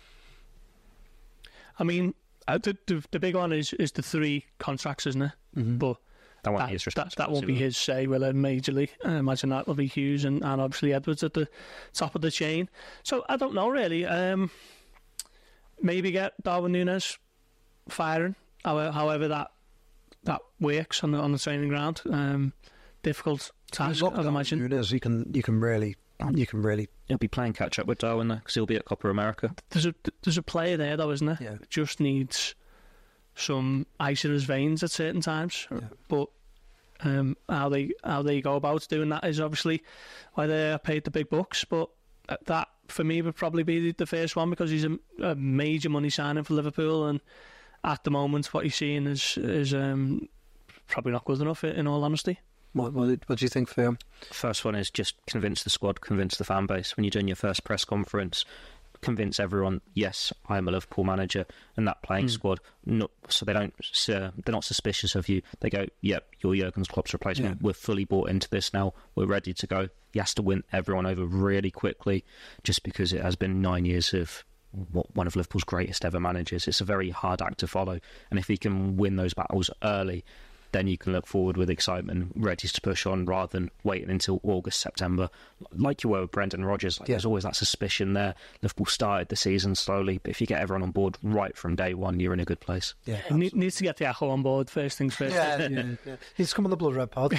I mean, the big one is the 3 contracts, isn't it? Mm-hmm. But that won't be his say, will it, majorly? I imagine that will be Hughes and obviously Edwards at the top of the chain. So I don't know, really. Maybe get Darwin Núñez firing, however that works on the training ground. Difficult task, I'd imagine. Núñez, you can really. He'll be playing catch up with Darwin though, because he'll be at Copa America. There's a player there though, isn't there? Yeah. Just needs some ice in his veins at certain times. Yeah. But how they go about doing that is obviously why they're paid the big bucks. But that for me would probably be the first one, because he's a major money signing for Liverpool, and at the moment what he's seeing is probably not good enough, in all honesty. What do you think for him? First one is just convince the squad, convince the fan base. When you're doing your first press conference, convince everyone, yes, I'm a Liverpool manager, and that playing squad, so they're not suspicious of you. They go, yep, you're Jurgen Klopp's replacement. We're fully bought into this now. We're ready to go. He has to win everyone over really quickly, just because it has been 9 years of one of Liverpool's greatest ever managers. It's a very hard act to follow, and if he can win those battles early, then you can look forward with excitement, ready to push on, rather than waiting until August, September, like you were with Brendan Rodgers. There's always that suspicion there. Liverpool started the season slowly, but if you get everyone on board right from day one, you're in a good place. Yeah, needs to get the Echo on board first things first. He's come on the Blood Red pod.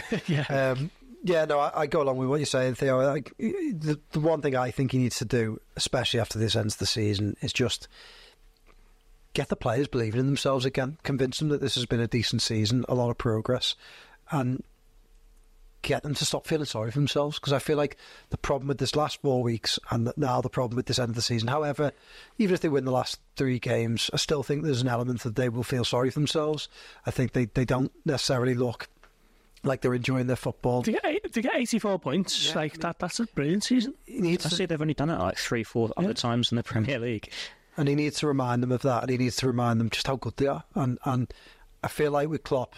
I go along with what you're saying, Theo. The one thing I think he needs to do, especially after this ends the season, is just get the players believing in themselves again, convince them that this has been a decent season, a lot of progress, and get them to stop feeling sorry for themselves. Because I feel like the problem with this last 4 weeks and now the problem with this end of the season, however, even if they win the last 3 games, I still think there's an element that they will feel sorry for themselves. I think they don't necessarily look like they're enjoying their football. To get 84 points, that's a brilliant season. I see they've only done it like 3-4 other times in the Premier League. And he needs to remind them of that, and he needs to remind them just how good they are. And I feel like with Klopp,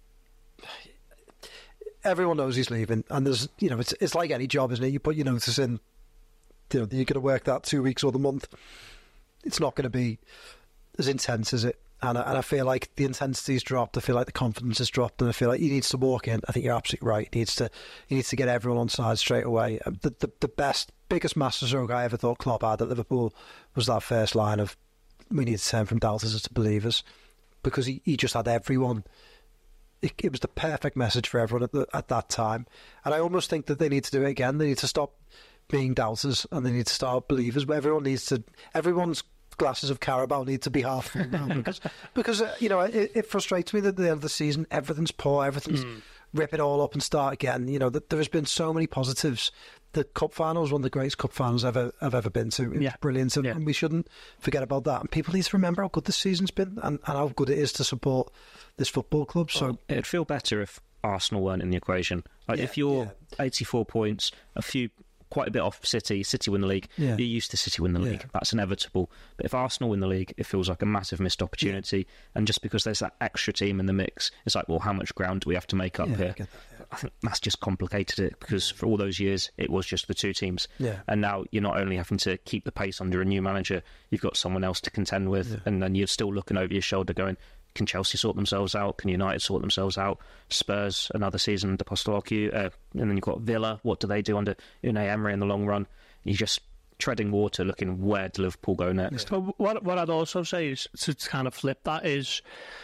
everyone knows he's leaving, and there's, it's like any job, isn't it? You put your notice in, you're going to work that 2 weeks or the month. It's not going to be as intense as it. And I feel like the intensity's dropped. I feel like the confidence has dropped, and I feel like he needs to walk in. I think you're absolutely right. He needs to get everyone on side straight away. The biggest masterstroke I ever thought Klopp had at Liverpool was that first line of, we need to turn from doubters to believers, because he just had everyone. It was the perfect message for everyone at that time. And I almost think that they need to do it again. They need to stop being doubters and they need to start believers. But everyone's glasses of Carabao need to be half full now, because it frustrates me that at the end of the season everything's poor, everything's rip it all up and start again. That there has been so many positives. The cup final was one of the greatest cup finals I've ever been to. It's brilliant, and we shouldn't forget about that. And people need to remember how good this season's been and how good it is to support this football club. So it'd feel better if Arsenal weren't in the equation. If you're 84 points, quite a bit off City win the league. You're used to City win the league. That's inevitable. But if Arsenal win the league, it feels like a massive missed opportunity. And just because there's that extra team in the mix, it's like, well, how much ground do we have to make up here? I think that's just complicated it, because for all those years it was just the 2 teams. And now you're not only having to keep the pace under a new manager, you've got someone else to contend with, and then you're still looking over your shoulder going, can Chelsea sort themselves out? Can United sort themselves out? Spurs, another season under Postecoglou, and then you've got Villa. What do they do under Unai Emery in the long run? You're just treading water, looking where do Liverpool go next. But what I'd also say is, to kind of flip that, is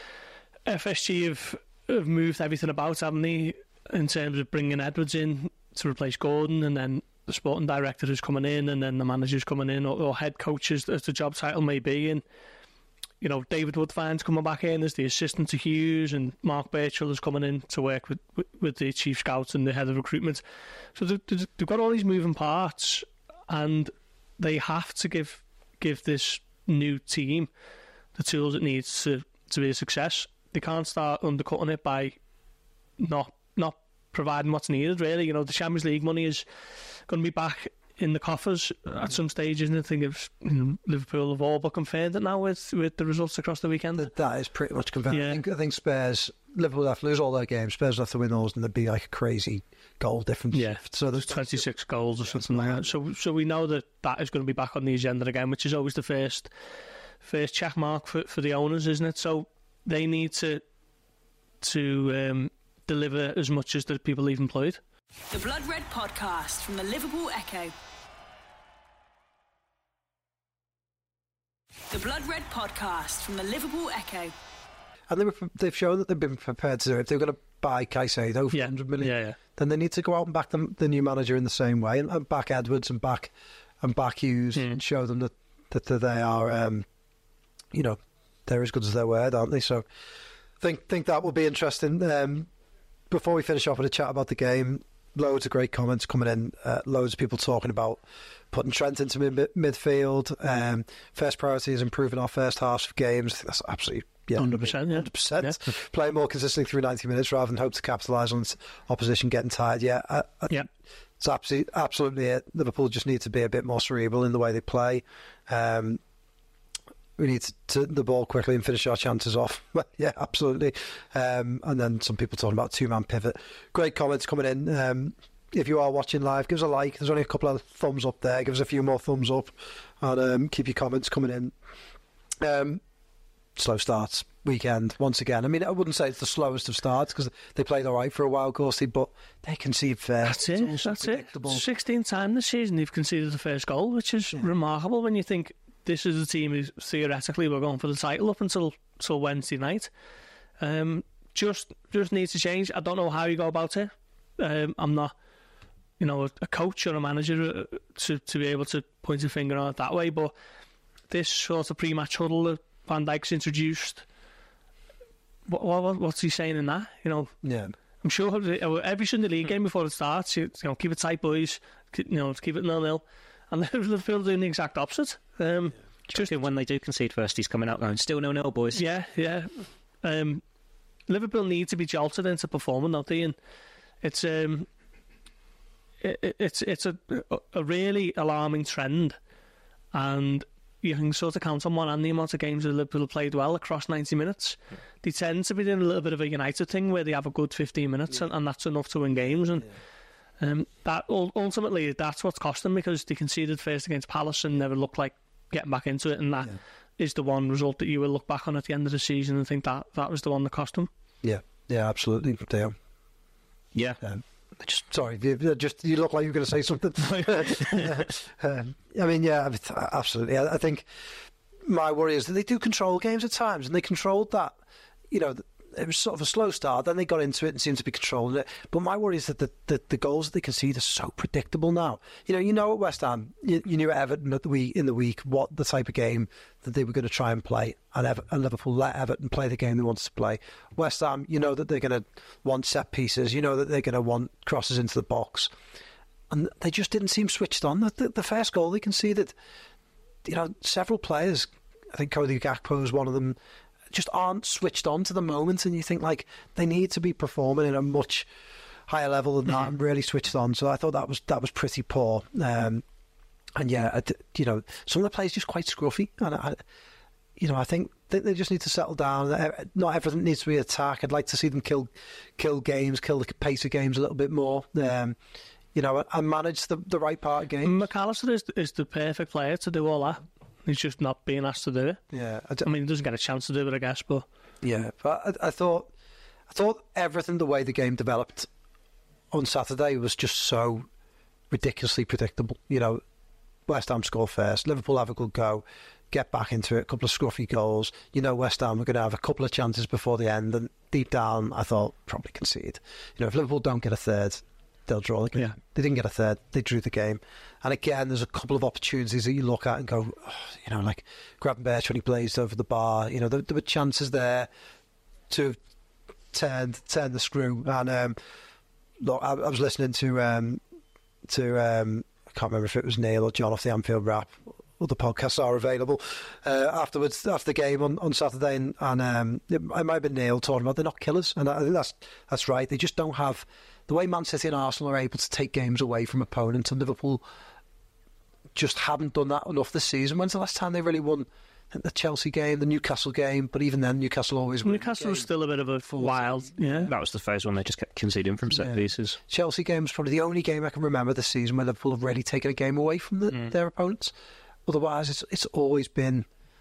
FSG have moved everything about, haven't they, in terms of bringing Edwards in to replace Gordon, and then the sporting director is coming in, and then the manager's coming in, or head coaches, as the job title may be, and David Woodfine's coming back in as the assistant to Hughes, and Mark Birchall is coming in to work with the chief scouts and the head of recruitment. So they've got all these moving parts, and they have to give this new team the tools it needs to be a success. They can't start undercutting it by not providing what's needed, really. The Champions League money is going to be back in the coffers at some stage, isn't it? I think Liverpool have all but confirmed it now with the results across the weekend. That is pretty much confirmed. I think Spurs, Liverpool have to lose all their games. Spurs have to win those, and there'd be like a crazy goal difference. So there's 26 goals or something like that. So we know that is going to be back on the agenda again, which is always the first check mark for the owners, isn't it? So they need to deliver as much as the people they've employed. The Blood Red Podcast from the Liverpool Echo. The Blood Red Podcast from the Liverpool Echo. And they've shown that they've been prepared to do it. If they're going to buy Caicedo for 100 million, then they need to go out and back the new manager in the same way, and back Edwards and back Hughes, and show them that they are, they're as good as their word, aren't they? So I think that will be interesting. Before we finish off with a chat about the game, loads of great comments coming in. Loads of people talking about putting Trent into midfield. First priority is improving our first half of games. That's absolutely 100%. Yeah. Playing more consistently through 90 minutes rather than hope to capitalise on opposition getting tired. It's absolutely it. Liverpool just need to be a bit more cerebral in the way they play. We need to turn the ball quickly and finish our chances off. Yeah, absolutely. And then some people talking about 2-man pivot. Great comments coming in. If you are watching live, give us a like. There's only a couple of thumbs up there. Give us a few more thumbs up, and keep your comments coming in. Slow starts. weekend once again. I mean, I wouldn't say it's the slowest of starts because they played all right for a while, Gorsty, but they concede first. That's it. 16 times this season they've conceded the first goal, which is remarkable when you think this is a team who theoretically were going for the title up until Wednesday night. Just needs to change. I don't know how you go about it. I'm not, a coach or a manager to be able to point a finger on it that way, but this sort of pre-match huddle that Van Dijk's introduced, what's he saying in that? Yeah. I'm sure every Sunday league game before it starts, keep it tight, boys. Keep it 0-0, and Liverpool doing the exact opposite. Just when they do concede first, he's coming out going, still 0-0, boys. Yeah. Liverpool need to be jolted into performing, don't they? And it's a really alarming trend, and you can sort of count on one hand the amount of games that Liverpool have played well across 90 minutes. They tend to be doing a little bit of a United thing where they have a good 15 minutes and that's enough to win games. And that ultimately, that's what's cost them, because they conceded first against Palace and never looked like getting back into it. And that is the one result that you will look back on at the end of the season and think that was the one that cost them. Yeah, absolutely. Yeah. Sorry, you look like you were going to say something. Absolutely. I think my worry is that they do control games at times, and they controlled that. It was sort of a slow start, then they got into it and seemed to be controlling it. But my worry is that the goals that they concede are so predictable now. At West Ham, you knew at Everton in the week what the type of game that they were going to try and play, and Liverpool let Everton play the game they wanted to play. West Ham, you know that they're going to want set pieces, you know that they're going to want crosses into the box. And they just didn't seem switched on. The first goal they conceded, several players, I think Cody Gakpo was one of them, just aren't switched on to the moment, and you think they need to be performing at a much higher level than that and really switched on. So I thought that was pretty poor. Some of the players just quite scruffy, and I think they just need to settle down. Not everything needs to be attack. I'd like to see them kill games, kill the pace of games a little bit more. And manage the right part of games. McAllister is the perfect player to do all that. He's just not being asked to do it. Yeah, I mean, he doesn't get a chance to do it, I guess. But but I thought everything, the way the game developed on Saturday, was just so ridiculously predictable. West Ham score first, Liverpool have a good go, get back into it, a couple of scruffy goals. West Ham were going to have a couple of chances before the end, and deep down, I thought probably concede. If Liverpool don't get a third, they'll draw the game. Yeah. They didn't get a third, they drew the game. And again, there's a couple of opportunities that you look at and go, like Gravenberch when he blazed over the bar. There were chances there to turn the screw. And look, I was listening to I can't remember if it was Neil or John off the Anfield Wrap. Other podcasts are available after the game on Saturday, and it might have been Neil talking about they're not killers, and I think that's right. They just don't have the way Man City and Arsenal are able to take games away from opponents, and Liverpool just haven't done that enough this season. When's the last time they really won? I think the Chelsea game, the Newcastle game, but even then Newcastle always win. Newcastle was still a bit of a wild, That was the first one they just kept conceding from set pieces. Chelsea game was probably the only game I can remember this season where Liverpool have really taken a game away from their opponents. Otherwise, it's always been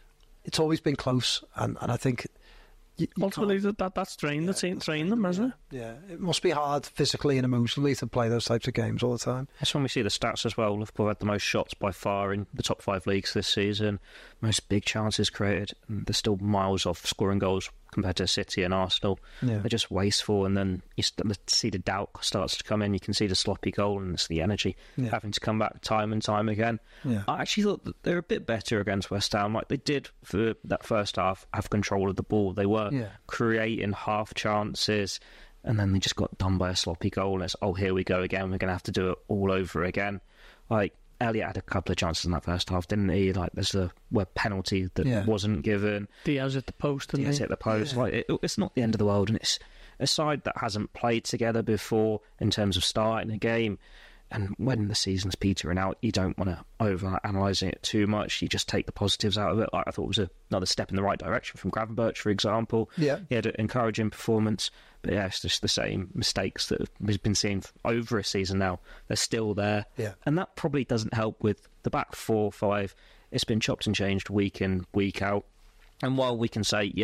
close, and I think ultimately that's trained them, hasn't it? Yeah, it must be hard physically and emotionally to play those types of games all the time. That's when we see the stats as well. Liverpool had the most shots by far in the top 5 leagues this season, most big chances created, and they're still miles off scoring goals compared to City and Arsenal. They're just wasteful, and then you see the doubt starts to come in. You can see the sloppy goal, and it's the energy having to come back time and time again. I actually thought that they're a bit better against West Ham. Like they did for that first half, have control of the ball. They were creating half chances, and then they just got done by a sloppy goal. And it's, here we go again. We're going to have to do it all over again. Like Elliott had a couple of chances in that first half, didn't he? Like there's the penalty that wasn't given. Diaz at the post, didn't he? Diaz at the post. Like it's not the end of the world, and it's a side that hasn't played together before in terms of starting a game. And when the season's petering out, you don't want to over-analyse it too much. You just take the positives out of it. Like I thought it was another step in the right direction from Gravenberch, for example. Yeah. He had an encouraging performance. But it's just the same mistakes that we've been seeing over a season now. They're still there. Yeah. And that probably doesn't help with the back 4 or 5. It's been chopped and changed week in, week out. And while we can say,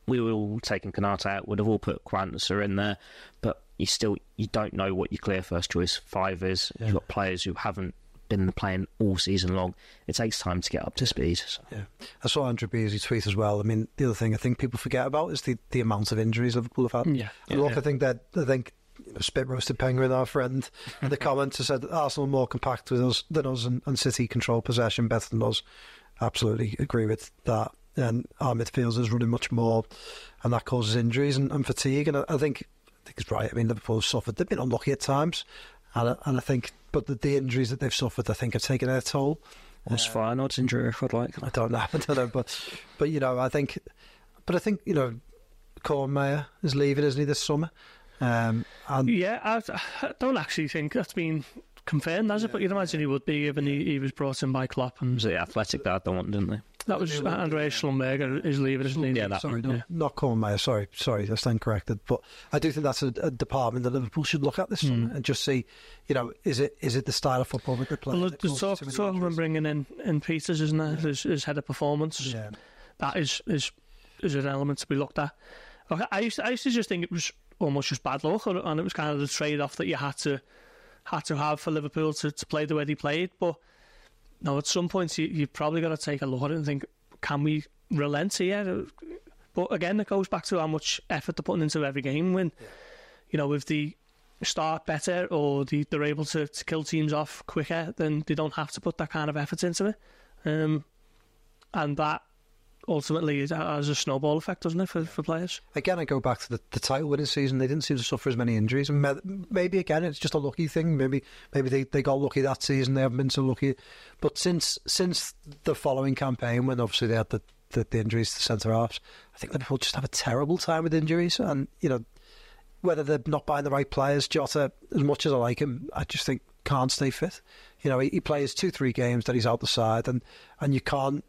we were all taking Konate out, would have all put Quansah in there, but you don't know what your clear first choice 5 is. You've got players who haven't been playing all season long. It takes time to get up to speed. So. Yeah, I saw Andrew Beasley tweet as well. I mean, the other thing I think people forget about is the amount of injuries Liverpool have had. I think spit roasted Penguin, our friend, in the comments said that Arsenal are more compact with us than us, and City control possession better than us. Absolutely agree with that. And our midfielders running much more, and that causes injuries and fatigue. And I think it's right. I mean, Liverpool have suffered. They've been unlucky at times, and I think, but the injuries that they've suffered, I think, have taken their toll. What's Feyenoord's injury record like? I don't know, but you know, I think you know, Kornmeyer is leaving, isn't he, this summer? I don't actually think that's been confirmed, has it? But you'd imagine he would be, given he was brought in by Klopp. And was it Athletic that had the one, didn't they? That was Andreas Schlumberger is leaving, isn't he? Yeah, sorry, not Kornmeyer. Sorry, I stand corrected. But I do think that's a department that Liverpool should look at this summer and just see, you know, is it the style of football that they play? Well, there's talk of him bringing in Peters, isn't there? His head of performance. Yeah. That is an element to be looked at. I used to just think it was almost just bad luck, and it was kind of the trade-off that you had to have for Liverpool to play the way they played. But no, at some point you've probably got to take a look at it and think, can we relent here? But again, it goes back to how much effort they're putting into every game. When you know, if they start better or they're able to kill teams off quicker, then they don't have to put that kind of effort into it. And that ultimately it has a snowball effect, doesn't it, for players? Again, I go back to the title winning season. They didn't seem to suffer as many injuries, and maybe again it's just a lucky thing. Maybe they got lucky that season. They haven't been so lucky, but since the following campaign, when obviously they had the injuries to centre halves, I think Liverpool just have a terrible time with injuries. And you know, whether they're not buying the right players, Jota, as much as I like him, I just think can't stay fit. You know, he plays 2-3 games that he's out the side, and you can't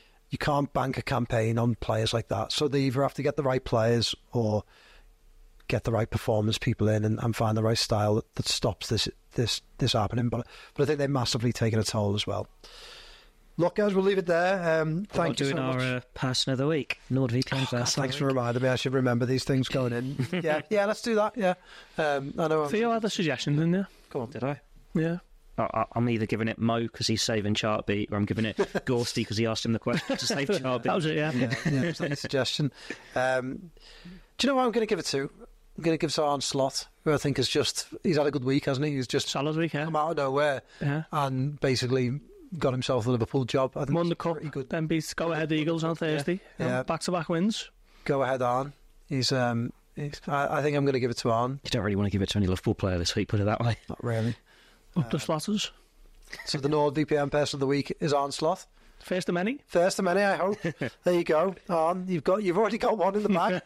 bank a campaign on players like that. So they either have to get the right players or get the right performance people in and find the right style that stops this happening. But I think they've massively taken a toll as well. Look, guys, we'll leave it there. Thank you so much. Doing our person of the week, NordVPN. Thanks for reminding me. I should remember these things going in. yeah, let's do that. Yeah, I know. Theo had a suggestion, didn't you? Come on, did I? Yeah. I'm either giving it Mo because he's saving Chartbeat, or I'm giving it Gorsty because he asked him the question to save Chartbeat. That was it, yeah. That's a suggestion. Do you know what I'm going to give it to? I'm going to give it to Arne Slot, who I think he's had a good week, hasn't he? He's just solid week, come out of nowhere and basically got himself the Liverpool job. I think won the cup, then beat Go Ahead Eagles on Thursday. Yeah. Back-to-back wins. Go ahead, Arne. I think I'm going to give it to Arne. You don't really want to give it to any Liverpool player this week, put it that way. Not really. Up the Slotters. So the NordVPN person of the week is Arne Slot. First of many. First of many, I hope. There you go, Arne. You've already got one in the bag.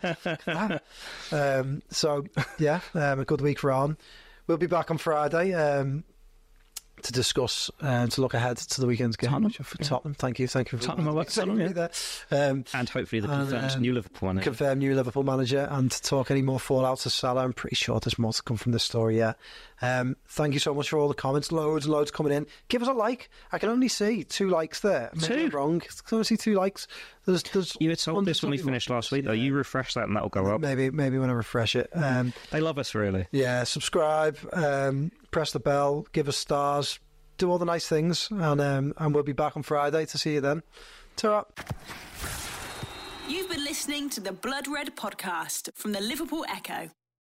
A good week for Arne. We'll be back on Friday to discuss and to look ahead to the weekend's game. Tottenham. Thank you for Tottenham. There. And hopefully the confirmed new Liverpool manager. Confirmed new Liverpool manager, and to talk any more fallout to Salah. I'm pretty sure there's more to come from this story. Yeah. Thank you so much for all the comments. Loads and loads coming in. Give us a like. I can only see 2 likes there. Maybe I'm wrong. I can only see 2 likes. There's you had told this when we finished last week, though. You refresh that and that'll go up. Maybe when I refresh it. They love us, really. Yeah. Subscribe. Press the bell. Give us stars. Do all the nice things, and we'll be back on Friday to see you then. Ta-ra. You've been listening to the Blood Red podcast from the Liverpool Echo.